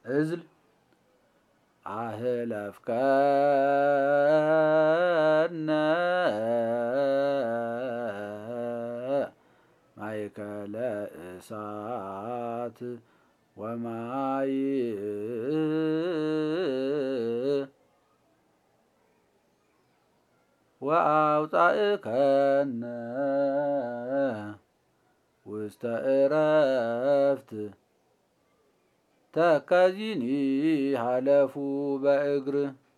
እዝል አህለፍከነ ማእከለ እሳት ወማይ ወአውፃእከነ ውስተ ዕረፍት ተከዚኒ ሀለፉ በእግር